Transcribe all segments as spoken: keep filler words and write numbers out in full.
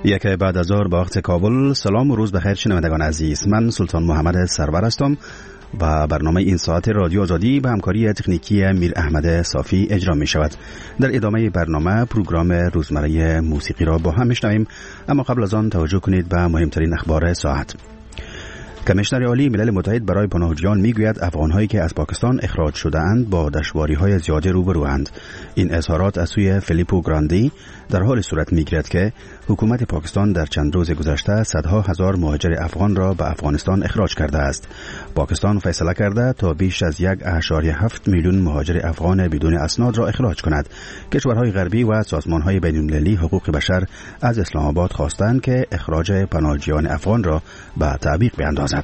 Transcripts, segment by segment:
یک بعد از ظهر با وقت کابل. سلام و روز بخیر شنوندگان عزیز، من سلطان محمد سرور هستم و برنامه این ساعت رادیو آزادی به همکاری تکنیکی میر احمد صافی اجرا می شود. در ادامه برنامه پروگرام روزمره موسیقی را با هم میشنویم، اما قبل از آن توجه کنید به مهمترین اخبار ساعت. کمیشنر عالی ملل متحد برای پناهجویان میگوید افغان‌هایی که از پاکستان اخراج شده‌اند با دشواری‌های زیاد روبروند. این اظهارات از سوی فیلیپو گراندی در حال صورت میگیرد که حکومت پاکستان در چند روز گذشته صدها هزار مهاجر افغان را به افغانستان اخراج کرده است. پاکستان فیصله کرده تا بیش از یک و هفت میلیون مهاجر افغان بدون اسناد را اخراج کند. کشورهای غربی و سازمان‌های بین‌المللی حقوق بشر از اسلام آباد خواستند که اخراج پناهجویان افغان را به تعویق بیاندازد.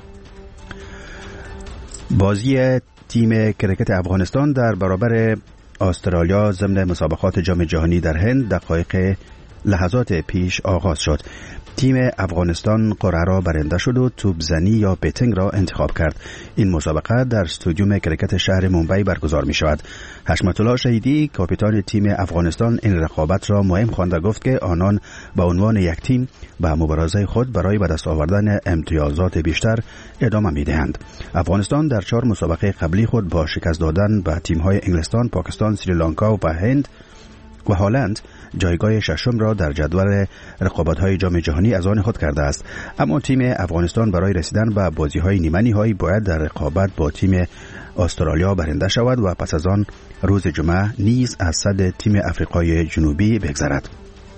بازی تیم کرکت افغانستان در برابر استرالیا ضمن مسابقات جام جهانی در هند دقایق لحظات پیش آغاز شد. تیم افغانستان قرعه را برنده شد و توپ زنی یا بیتینگ را انتخاب کرد. این مسابقه در استادیوم کرکت شهر ممبئی برگزار می شود. حشمت الله شهیدی کاپیتان تیم افغانستان این رقابت را مهم خوانده، گفت که آنان به عنوان یک تیم به مبارزه خود برای به دست آوردن امتیازات بیشتر ادامه می دهند. افغانستان در چهار مسابقه قبلی خود با شکست دادن به تیم‌های انگلستان، پاکستان، سریلانکا و هند و هلند جایگاه ششم را در جدول رقابت‌های جام جهانی از آن خود کرده است. اما تیم افغانستان برای رسیدن به بازی‌های نیمه نهایی باید در رقابت با تیم استرالیا برنده شود و پس از آن روز جمعه نیز از صد تیم آفریقای جنوبی بگذرد.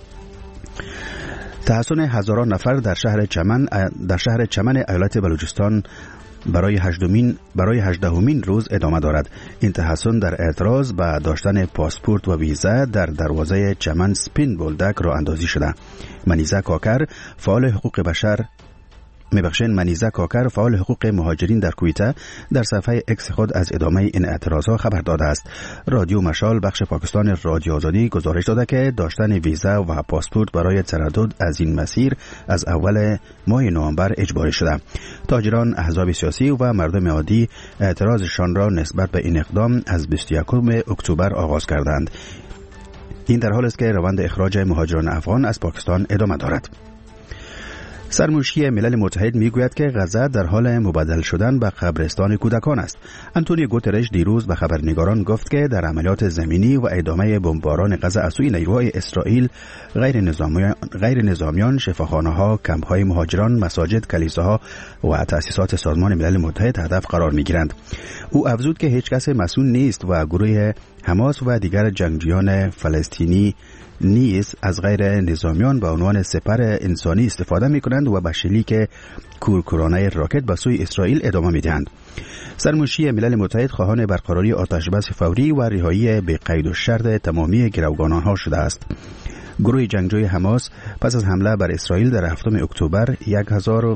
تحسن هزاران نفر در شهر چمن در شهر چمن ایالت بلوچستان برای هجدهمین برای هجدهمین روز ادامه دارد. این تحسن در اعتراض به داشتن پاسپورت و ویزا در دروازه چمن سپین بولدک راه اندازی شده. منیزه کاکر فعال حقوق بشر میبخشین منیزه کاکر فعال حقوق مهاجرین در کویته در صفحه اکس خود از ادامه این اعتراضها خبر داده است. رادیو مشال بخش پاکستان رادیو آزادی گزارش داده که داشتن ویزا و پاسپورت برای تردد از این مسیر از اول ماه نوامبر اجباری شده. تاجران، احزاب سیاسی و مردم عادی اعتراضشان را نسبت به این اقدام از بیست و یکم اکتبر آغاز کردند. این در حالی است که روند اخراج مهاجران افغان از پاکستان ادامه دارد. سرمنشی ملل متحد میگوید که غزه در حال مبدل شدن به قبرستان کودکان است. آنتونیو گوترش دیروز به خبرنگاران گفت که در عملیات زمینی و ادامه بمباران غزه از سوی نیروهای اسرائیل غیر نظامیان غیر نظامیان شفاخانه‌ها، کمپ‌های مهاجران، مساجد، کلیساها و تأسیسات سازمان ملل متحد هدف قرار میگیرند. او افزود که هیچ کس مسئول نیست و گروه حماس و دیگر جنگجویان فلسطینی نیز از غیر نظامیان به عنوان سپر انسانی استفاده می کنند و به شلیک کورکورانه راکت به سوی اسرائیل ادامه می دهند. سرمنشی ملل متحد خواهان برقراری آتش بس فوری و رهایی به قید و شرط تمامی گروگانها شده است. گروه جنگجوی حماس پس از حمله بر اسرائیل در هفتم اکتبر یک هزار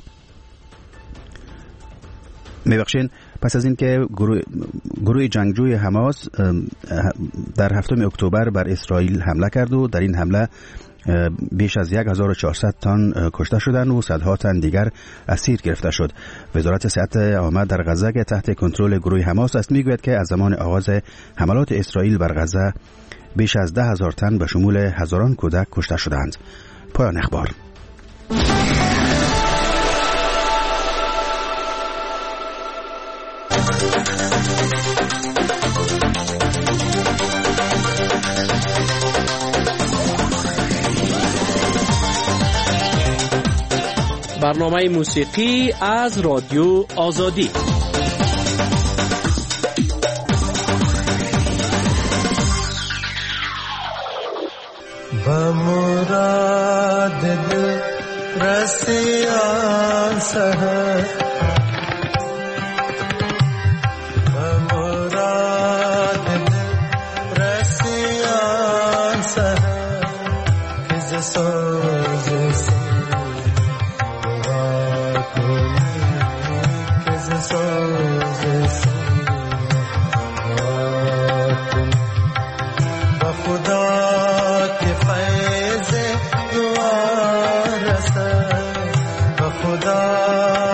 میبخشین پس از اینکه گروه, گروه جنگجوی حماس در هفتم اکتبر بر اسرائیل حمله کرد و در این حمله بیش از هزار و چهارصد تن کشته شدند و صدها تن دیگر اسیر گرفته شد. وزارت صحت عامه در غزه که تحت کنترل گروه حماس است میگوید که از زمان آغاز حملات اسرائیل بر غزه بیش از ده هزار تن به شمول هزاران کودک کشته شدند. پایان اخبار. برنامه موسیقی از رادیو آزادی. بمراد دل رسیان سهر بمراد دل رسیان سهر که سوز خدا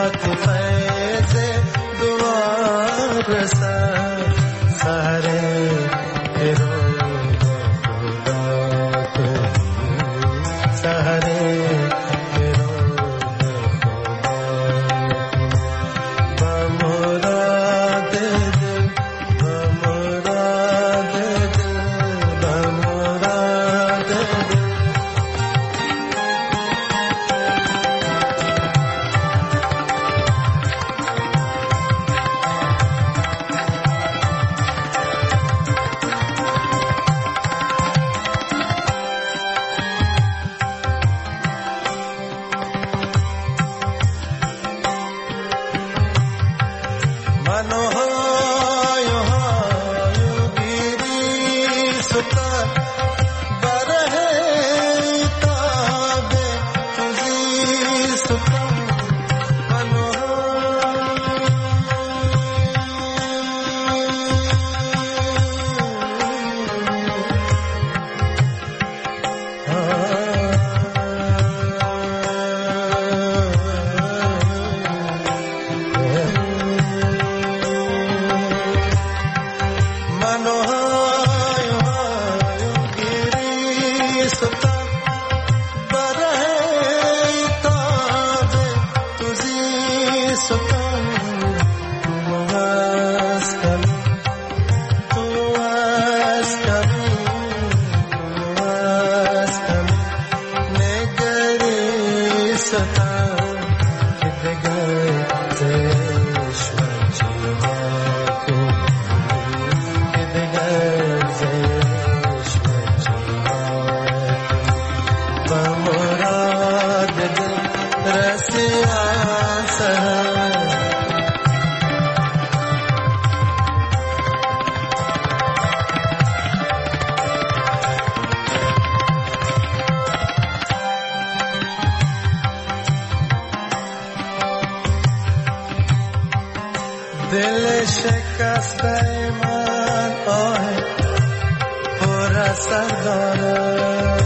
شکسته من آه پر از سر دارد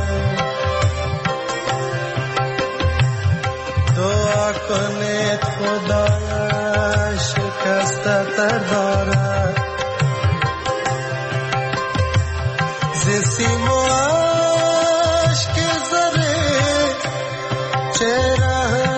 دعا کنید خدایا شکسته تر دارد ز سیم و عشق زره چهره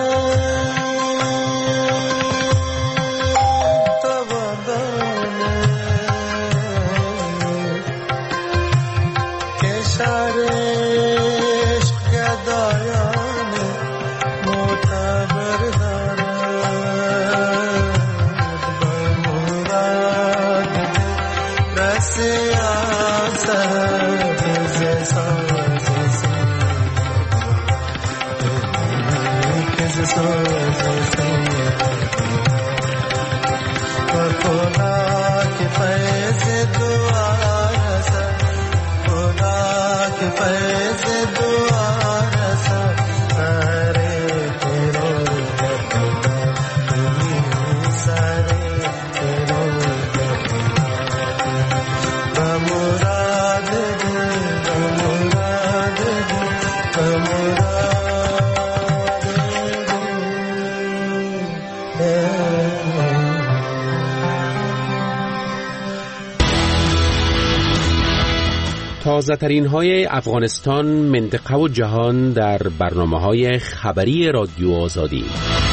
تازه‌ترین های افغانستان، منطقه و جهان در برنامه‌های خبری رادیو آزادی.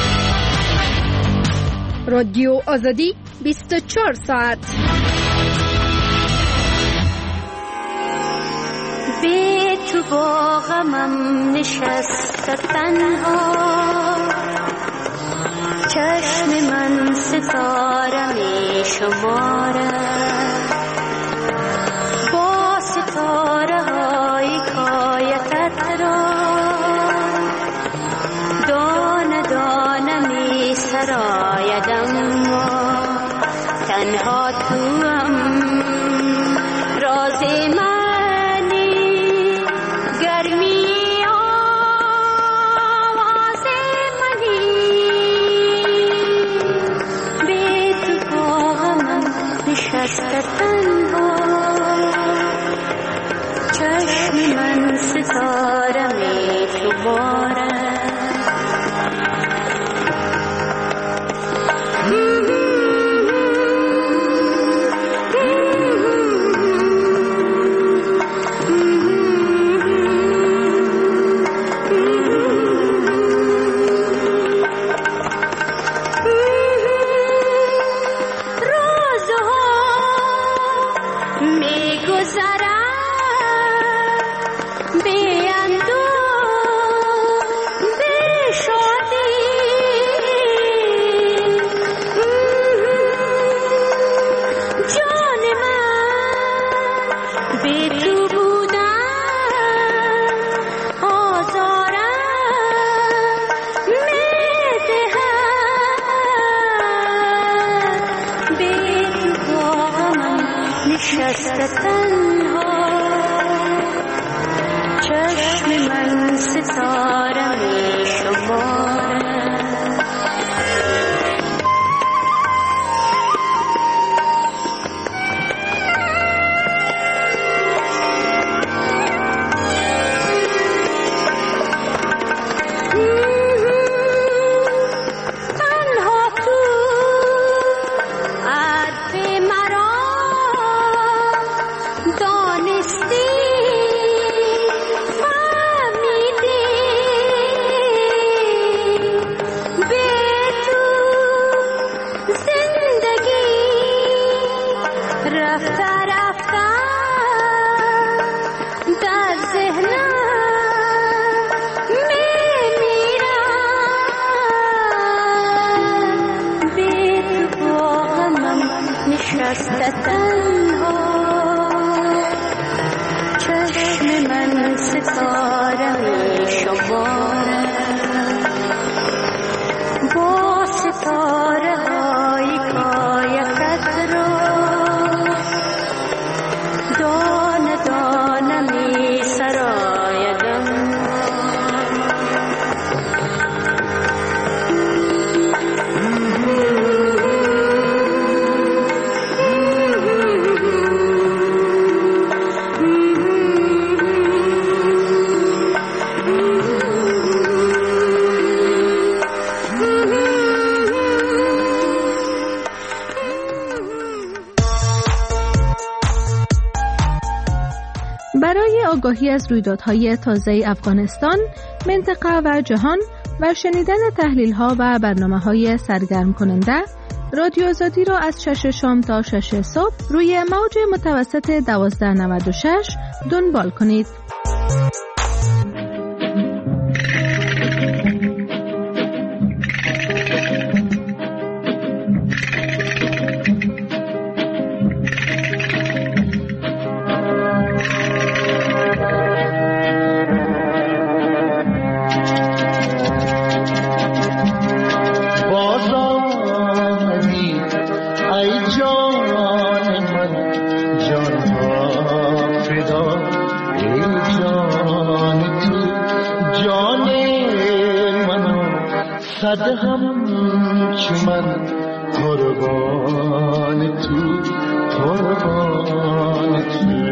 رادیو آزادی بیست و چهار ساعت. به تو با غمم نشسته تنها چشم من ستاره می شمارد با ستاره های کایتت را دانه دانه می سرایدم و تنها توام راز منی گرمی آواز منی به تو با غمم نشسته تنها چشم من ستاره می شمارد برای آگاهی از رویدادهای تازه افغانستان، منطقه و جهان و شنیدن تحلیل‌ها و برنامه‌های سرگرم کننده، رادیو آزادی را از شش شام تا شش صبح روی موج متوسط دوازده نود و شش دنبال کنید. صد همچون قربان تو قربان تو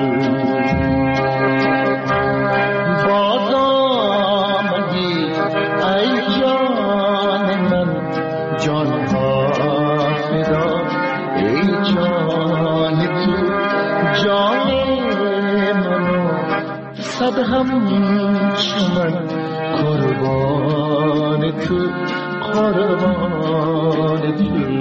باز آمدی ای جان من جان ها فدا ای جان تو جان منو صد همچون قربان تو قربان تو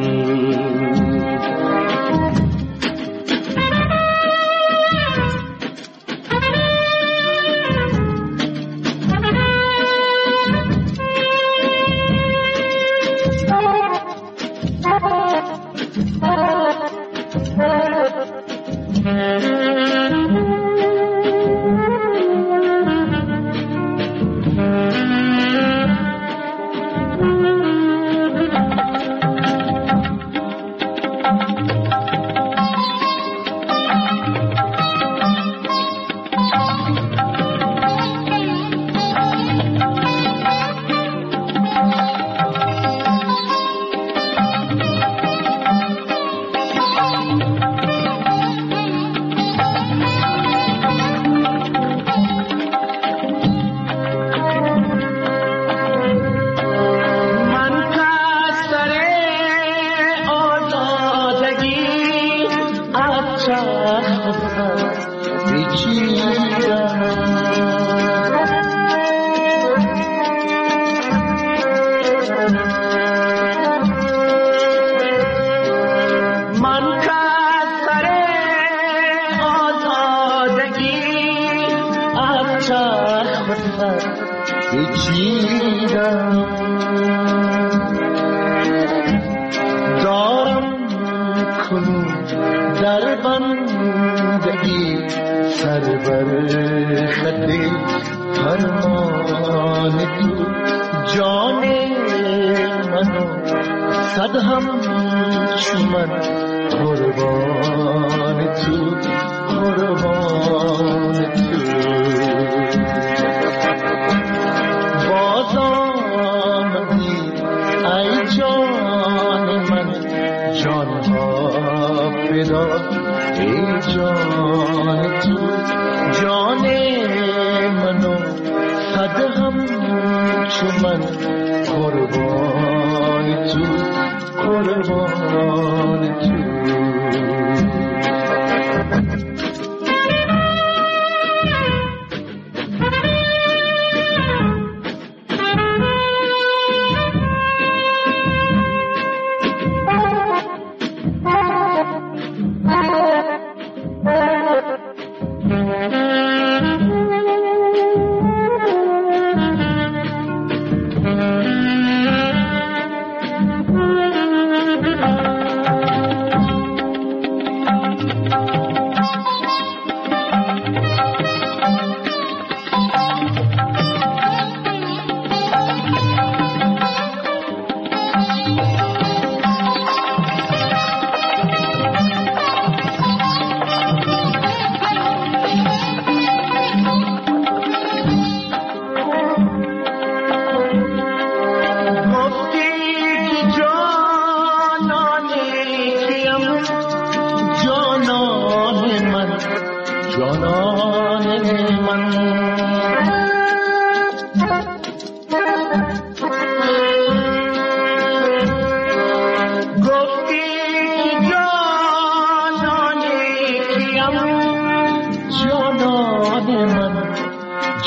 جانان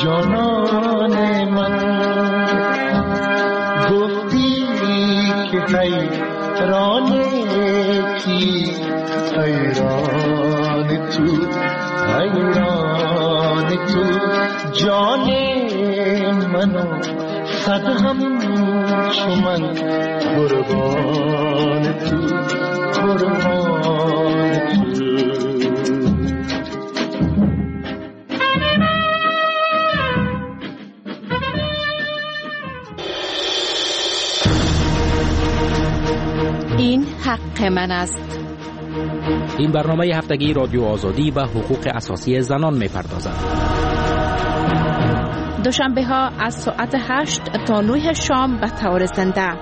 جانان من گفتی که حیران کی حیران تو حیران تو جان منو صد هم چو من قربان تو قربان تو. این حق من است. این برنامه هفتگی رادیو آزادی و حقوق اساسی زنان می‌پردازد. دوشنبه ها از ساعت هشت تا نه شام به طور زنده.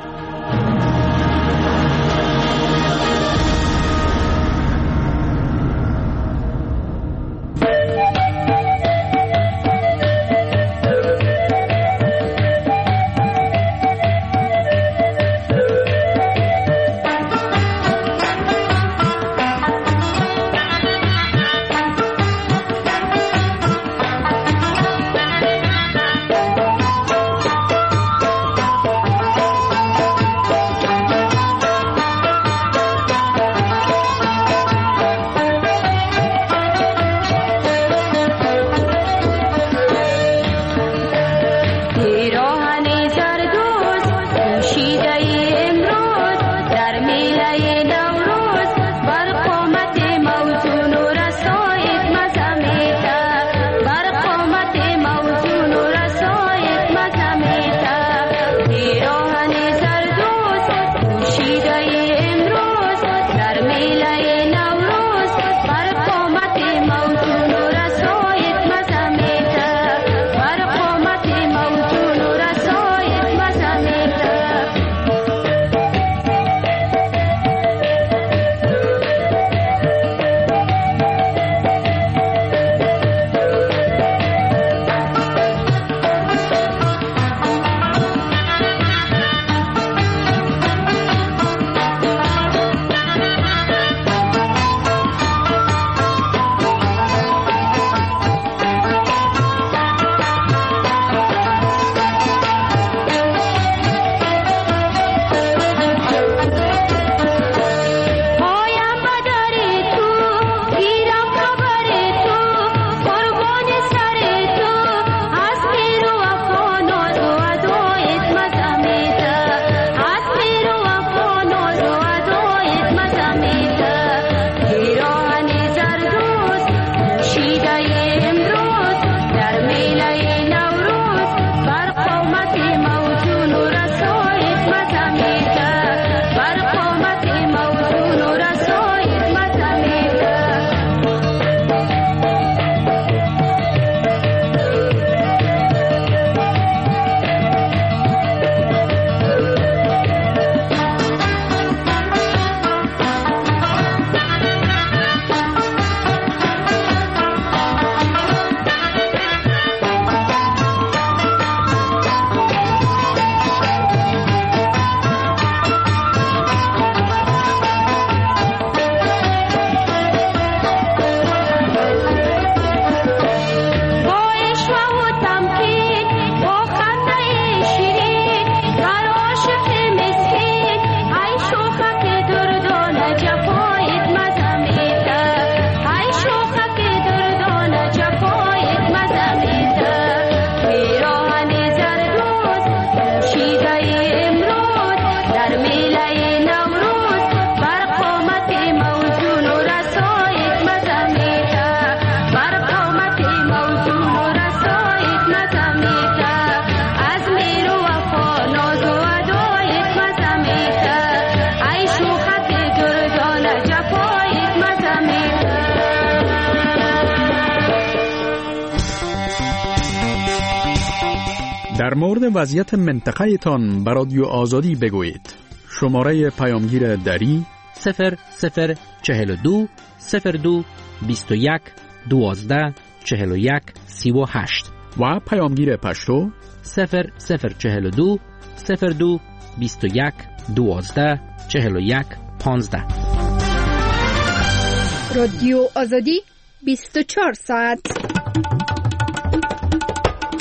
در مورد وضعیت منطقه تان به رادیو آزادی بگویید. شماره پیامگیر دری صفر صفر چهل و دو صفر دو بیست و یک دوازده چهل و یک سی و هشت و پیامگیر پشتو صفر صفر چهل و دو صفر دو بیست و یک دوازده چهل و یک پانزده. رادیو آزادی بیست و چهار ساعت.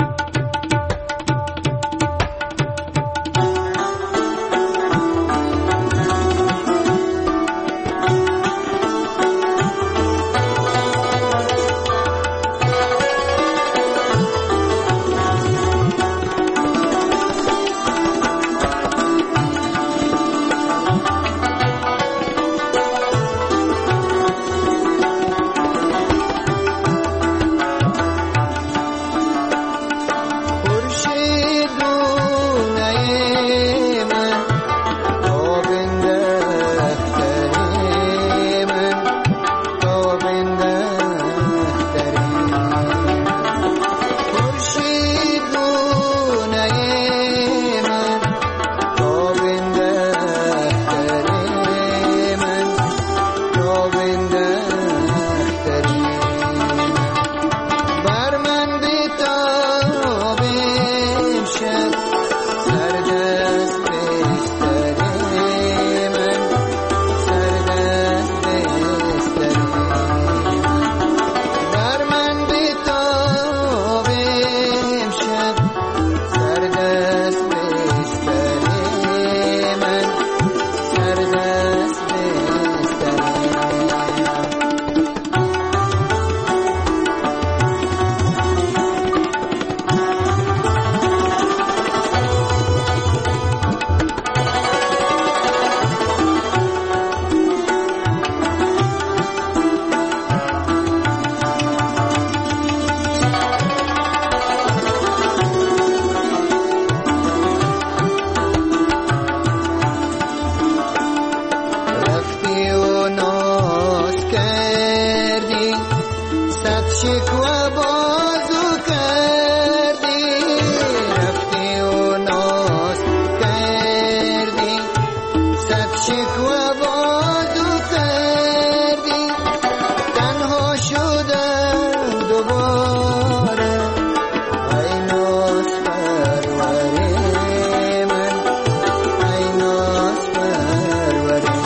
صد شکوه بازو کردی رفتی و ناز کردی صد شکوه بازو کردی تنها شدم دوباره ای ناز پروری من ای ناز پروری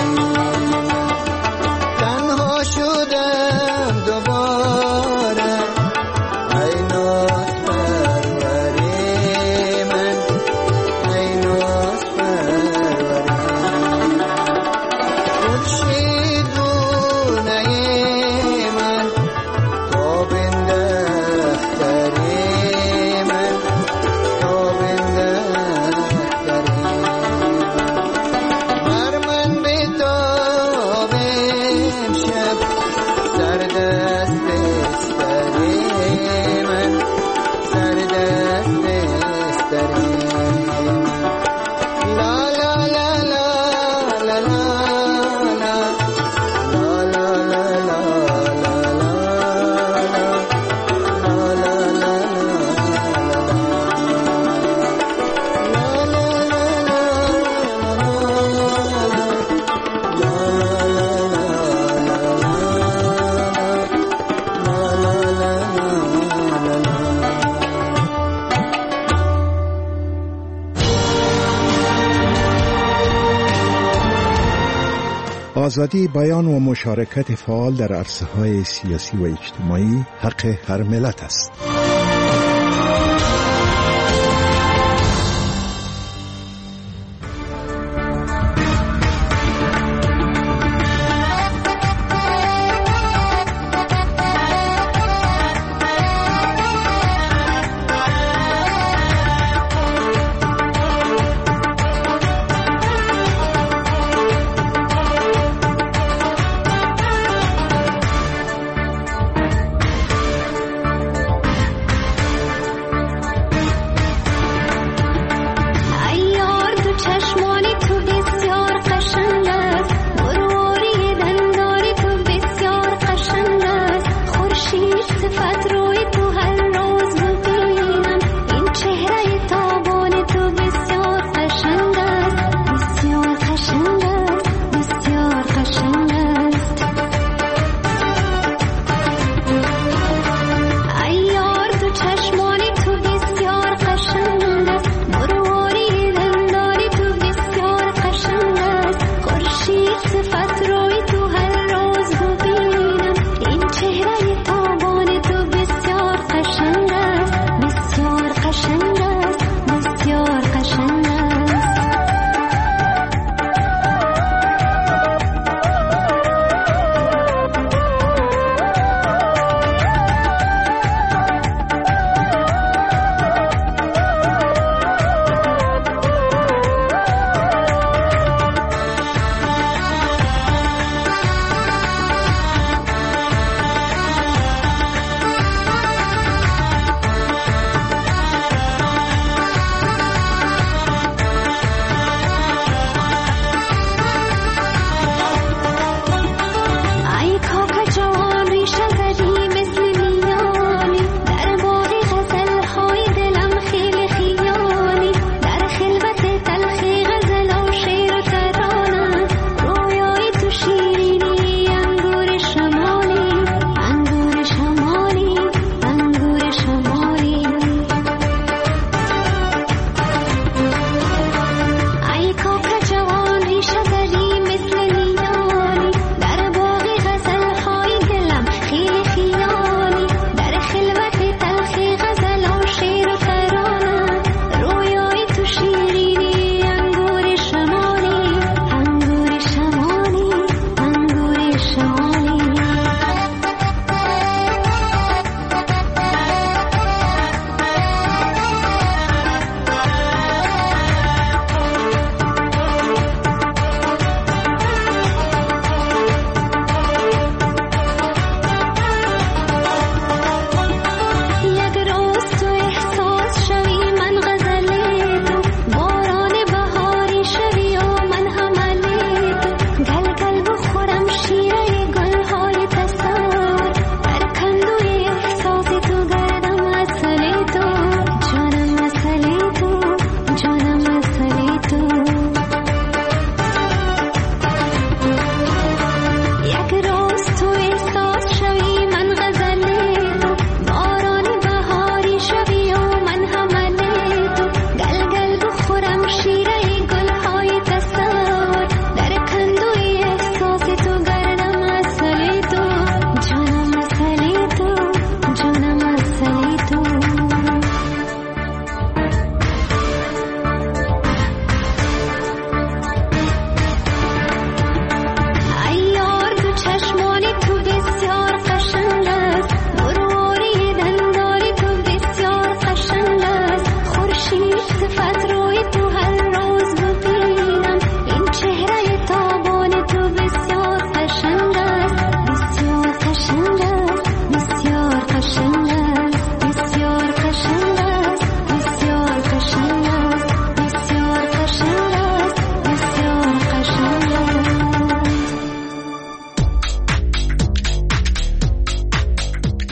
تنها شدم دوباره ای ناز پروری من ای ناز پروری خورشیدونه من تابنده اختری من تابنده اختری بر من بتاب امشب سر دست بستری من سر دست بستری لا لا لا لا لا لا لا لا لا آزادی بیان و مشارکت فعال در عرصه‌های سیاسی و اجتماعی حق هر ملت است.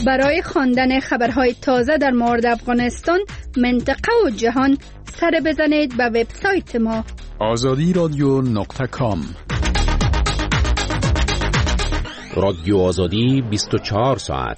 برای خواندن خبرهای تازه در مورد افغانستان، منطقه و جهان سر بزنید به وبسایت ما آزادی رادیو نقطه کام. رادیو آزادی بیست و چهار ساعت.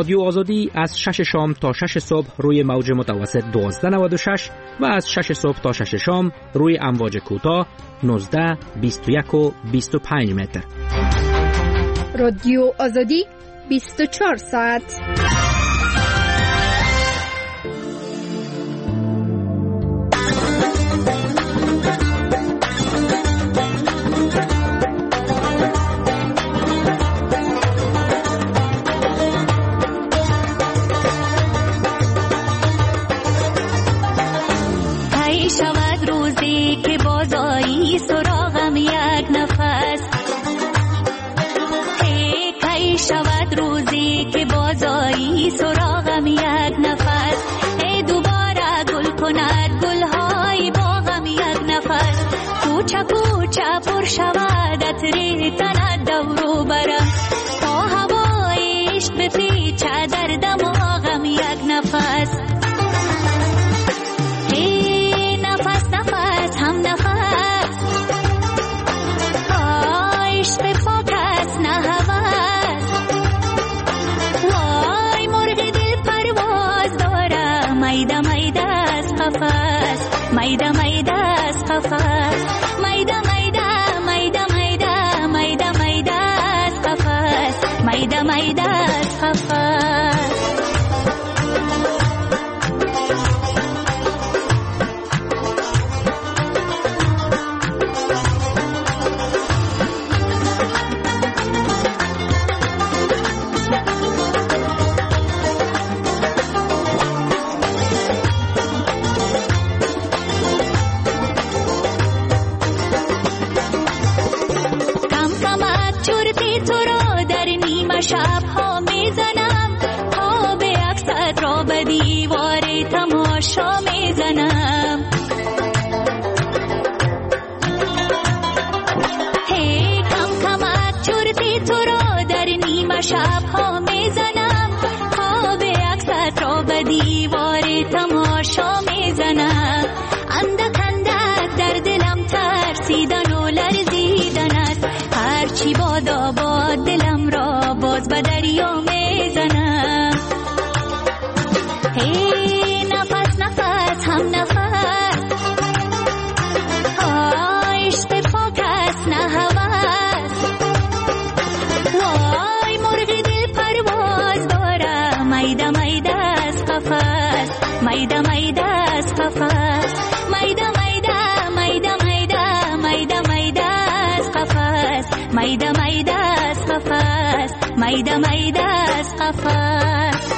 رادیو آزادی از شش شام تا شش صبح روی موج متوسط دوازده نود و شش و از شش صبح تا شش شام روی امواج کوتاه نوزده، بیست و یک و بیست و پنج متر. رادیو آزادی بیست و چهار ساعت. سراغم یک نفس هی کی شود روزی که بازایی سراغم یک نفس هی دوباره گل کند گلهای باغم یک نفس کوچه کوچه پر شود عطر تنت دورو برم تا هوای عشق بپیچه در دماغم یک نفس هی نفس نفس هم نفس Maida maida skafas maida maida maida maida maida maida skafas maida maida skafas شب ها میزنم ها به عکست را به دیوار تماشا میزنم هی کم کمک چرتی تو را در نیمه شب ها میزنم ها به عکست را به دیوار تماشا میزنم اندک اندک در دلم ترسیدن و لرزیدن است هرچی بادا باد دلم را باز به دریا میزنم هی نفس نفس هم نفس عشق پاک است نه هوس وای مرغ دل پرواز دارم میده میده از قفس میده میده از قفس میده میده میده میده میده میده از قفس میده میده از قفس میده میده از قفس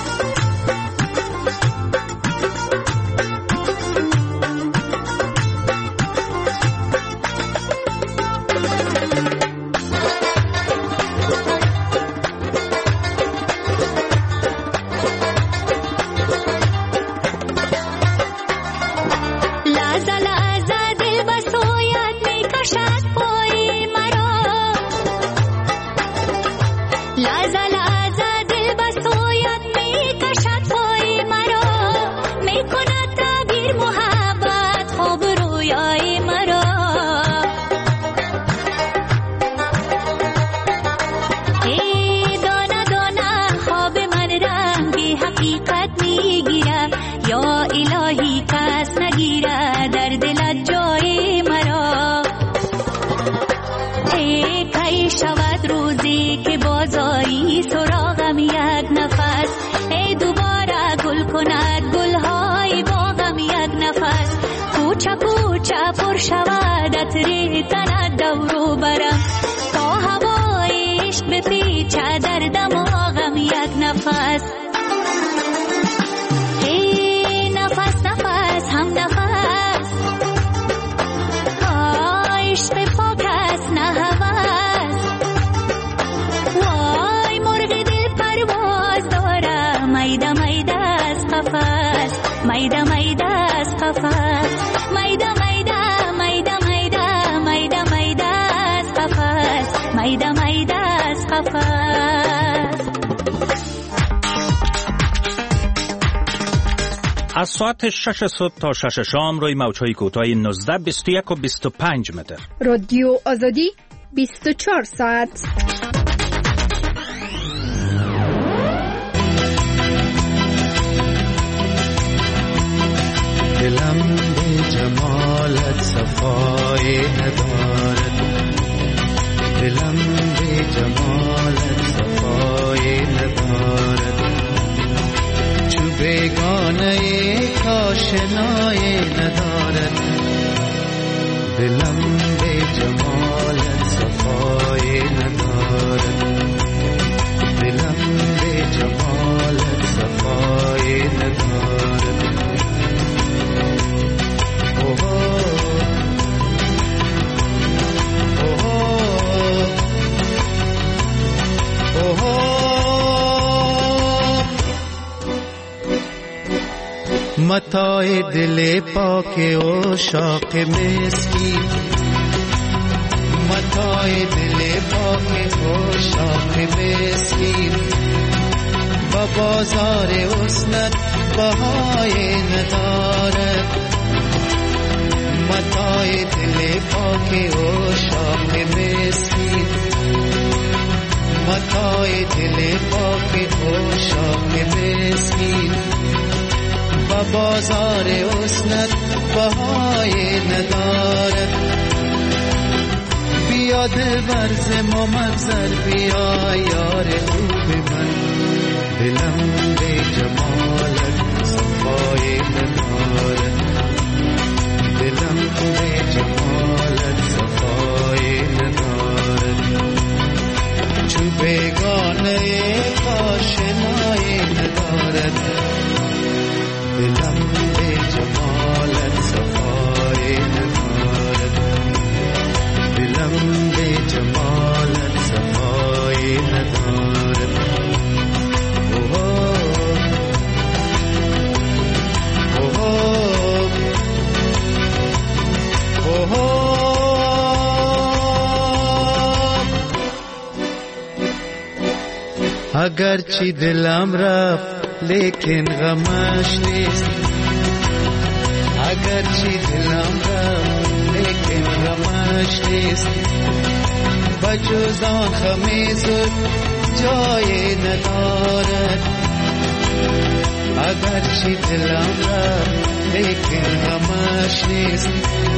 پر شود عطر تنت دورو برم تا هوای عشق بپیچه در دماغم یک نفس هی نفس نفس هم نفس عشق پاک است نه هوس وای مرغ دل پرواز دارم میده میده از قفس میده میده از قفس میده میده میده میده میده میده از قفس میده میده از قفس از ساعت شش صبح تا شش شام روی موج‌های کوتاه نوزده، بیست و یک و بیست و پنج متر. رادیو آزادی بیست و چهار ساعت. آشنایی ندارد، دلم به جمالت صفایی ندارد، دلم به جمالت صفایی ندارد. اوه اوه اوه متاع دل پاک و شاق مسکین، متاع دل پاک و شاق مسکین، با بازار حسنت بهای ندارد، متاع دل پاک و شاق مسکین، متاع دل پاک و شاق مسکین، با بازار حسنت بهای ندارد. بیا دلبر ز ما مگذر، بیا یار خوب من، دلم به جمالت صفای ندارد، دلم به جمالت صفای ندارد. چون بیگانه آشنایی ندارد، دلم به جمالت صفای ندارد، دلم به جمالت صفای ندارد. اوه اوه اوه اگر چی دلم رفت لیکن غمش نیست، اگر چی دلم رفت لیکن غمش نیست، بجز آن خمیز جای ندارد. اگر چی دلم رفت لیکن غمش نیست،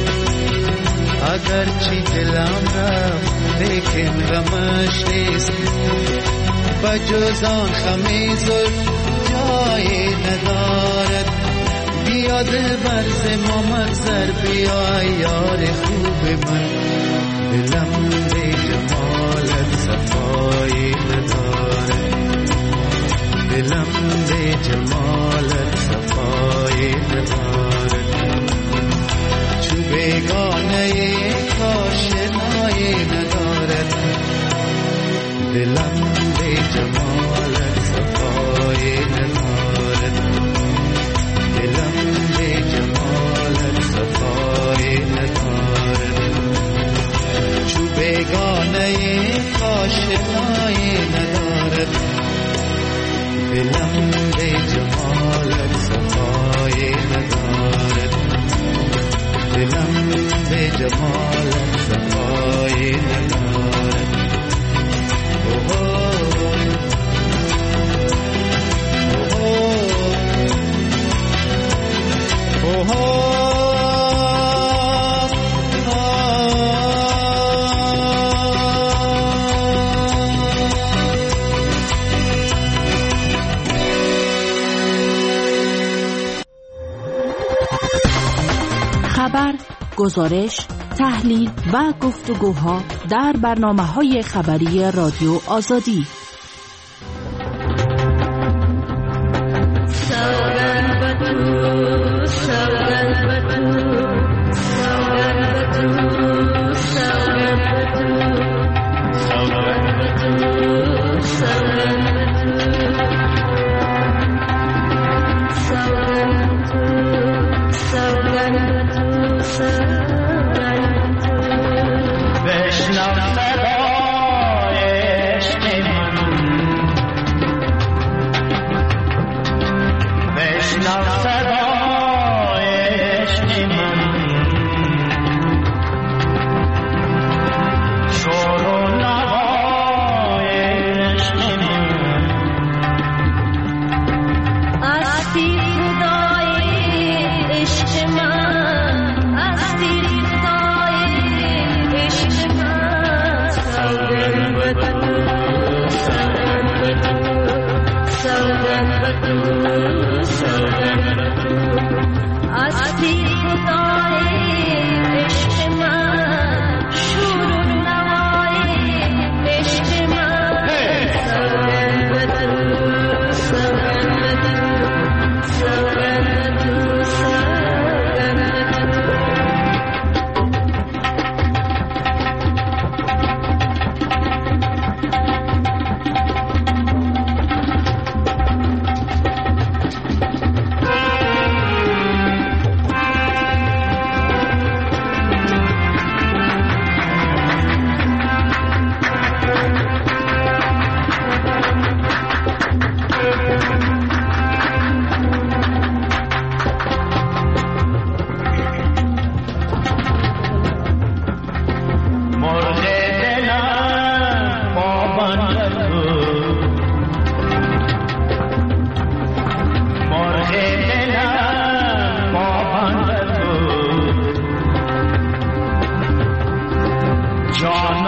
اگر چی دلم رفت لیکن غمش نیست، بجز آن خمیز جای ندارد. بیا دلبر ز ما مگذر، بیا یار خوب من، دلم به جمالت صفای ندارد، دلم به جمالت صفای ندارد. چو بیگانه آشنایی ندارد، دلم به جمالت صفای ندارد، دلم به جمالت صفای ندارد. چو بیگانه آشنایی ندارد، دلم به جمالت صفای ندارد، دلم به جمالت صفای ندارد. اوه خبر، گزارش، تحلیل و گفتگوها در برنامه‌های خبری رادیو آزادی.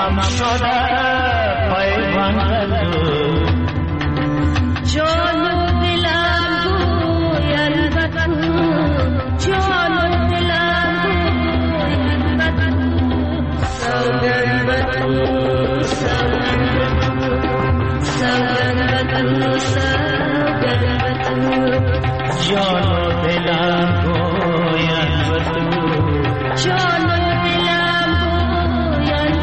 غمم شده پیوند جان و دلم گویند به تو جان و دلم گویند به تو سوگند به تو سوگند به تو سوگند به تو جان و دلم گویند به تو جان و دلم گویند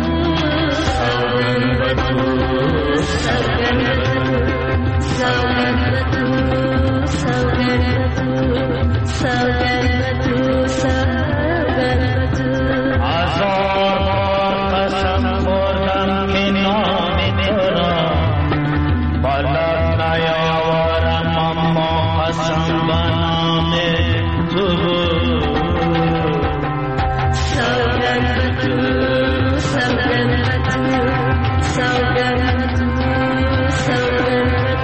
به تو سوگند به تو سوگند به تو سوگند به تو سوگند به تو سوگند به تو هزار بار قسم خوردم که نام تو را با لب نیاورم اما قسم به نام تو سوگند به تو سوگند به تو سوگند به تو سوگند به تو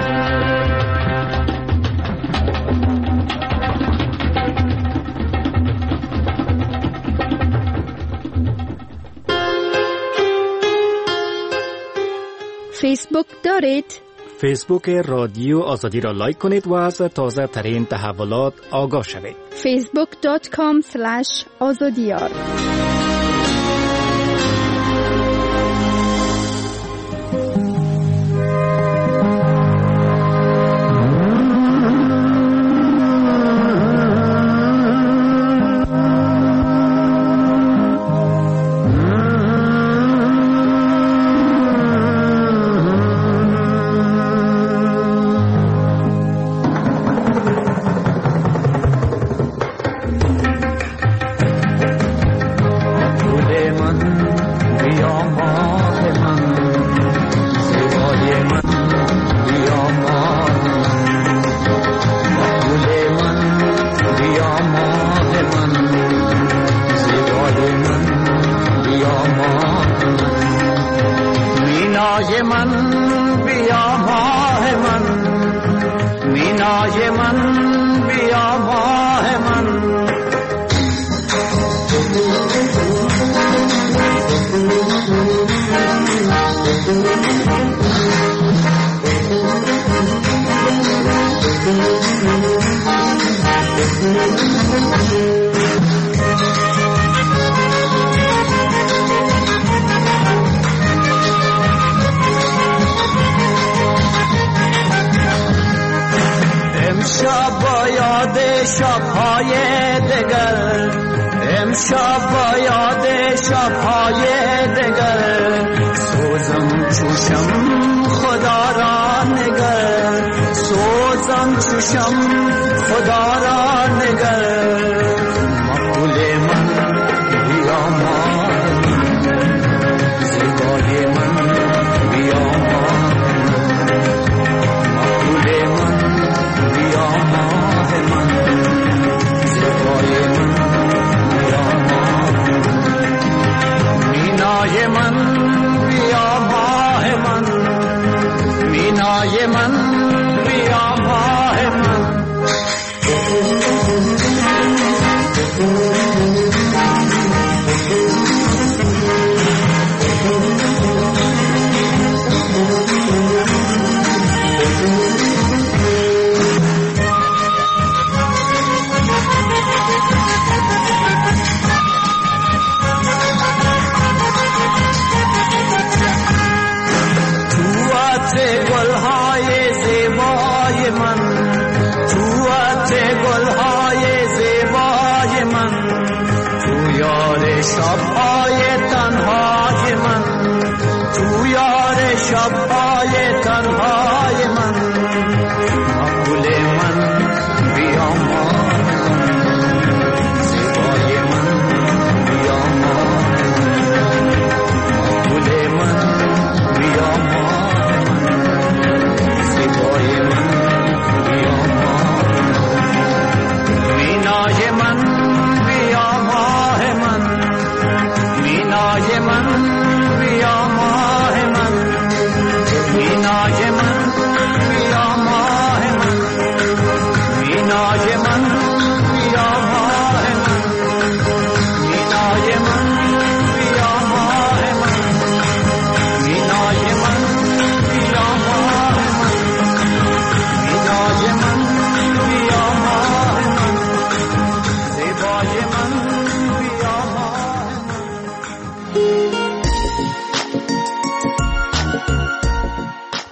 فیسبوک دارید؟ فیسبوک رادیو آزادی را لایک کنید و از تازه ترین تحولات آگاه شوید. فیسبوک دات کام سلش آزادیار.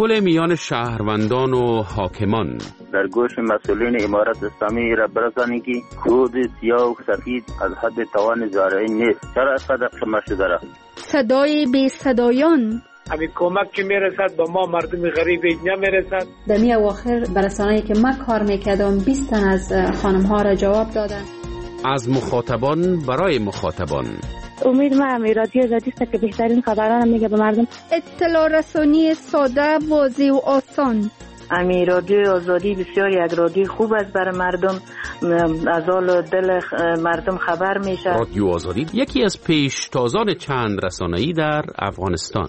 تداخل میان شهروندان و حاکمان. در گوش مسئولین امارت اسلامی را برسانید که کود سیاه و سفید از حد توان زارعین نیست. چرا اینقدر شما شده را؟ صدای بی صدایان. همین کمک که میرسد با ما مردم غریب نمیرسد. در می اواخر برسانه‌ای که من کار میکردم بیست تن از خانم ها را جواب دادن. از مخاطبان برای مخاطبان. امید ما رادیو آزادی است که بهترین خبران میگه به مردم. اطلاع رسانی ساده، واضح و آسان. امی رادیو آزادی بسیار یک رادیو خوب است برای مردم، از حال دل مردم خبر میشه. رادیو آزادی یکی از پیشتازان چند رسانه‌ای در افغانستان.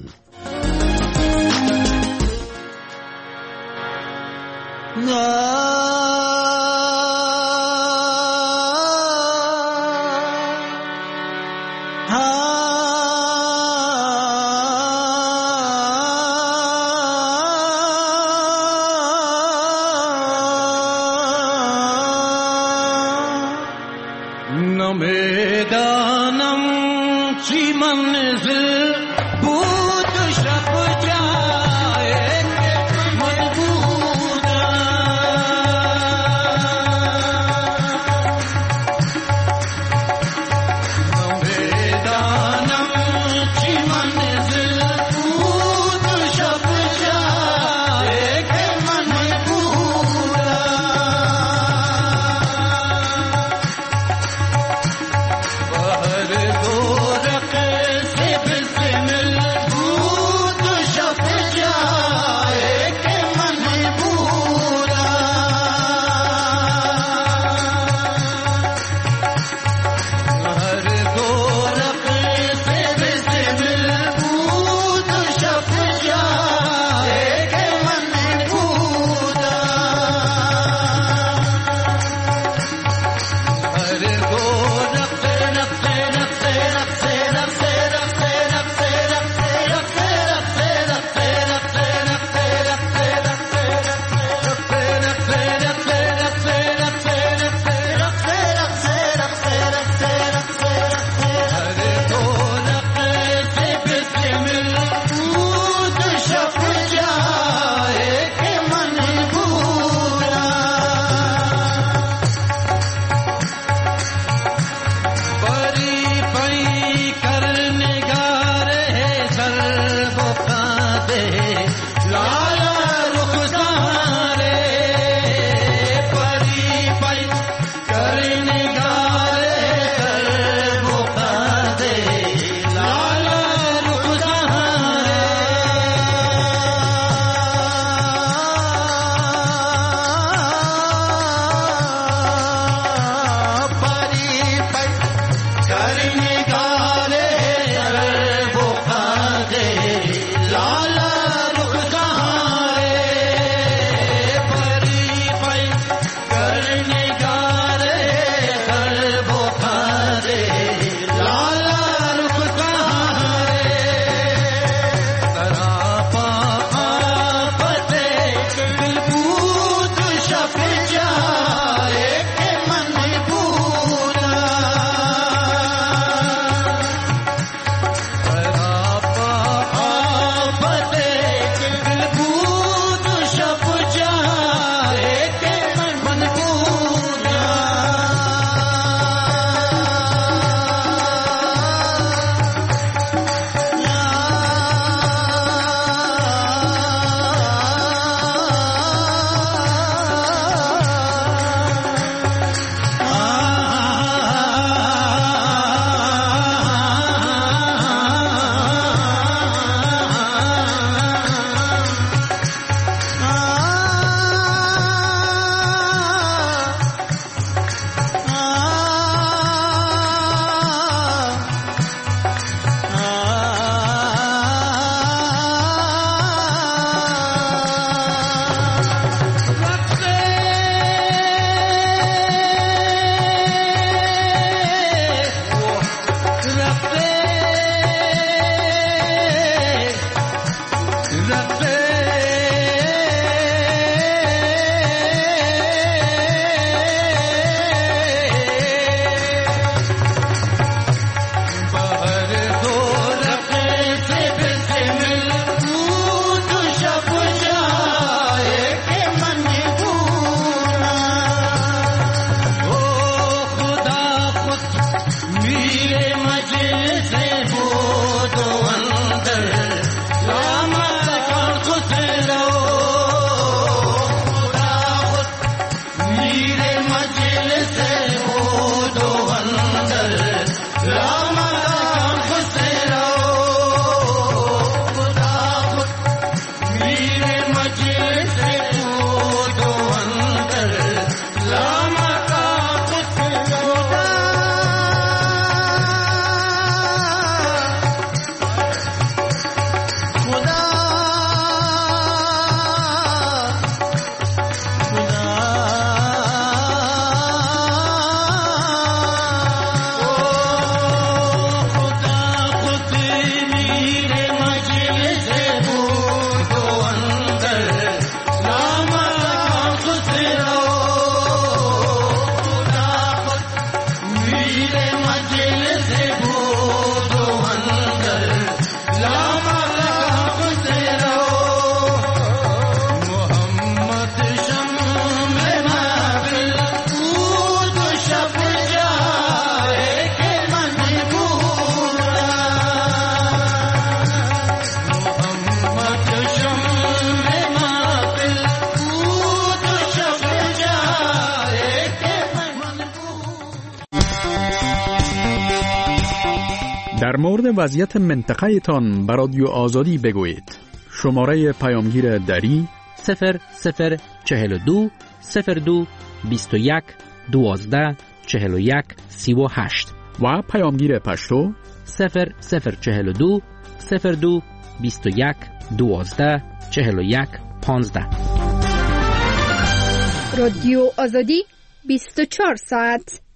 در مورد وضعیت منطقه تان به رادیو آزادی بگویید. شماره پیامگیر دری صفر صفر چهل و دو صفر دو بیست و یک دوازده چهل و یک سی و هشت و پیامگیر پشتو صفر صفر چهل و دو صفر دو بیست و یک دوازده چهل و یک پانزده. رادیو آزادی بیست و چهار ساعت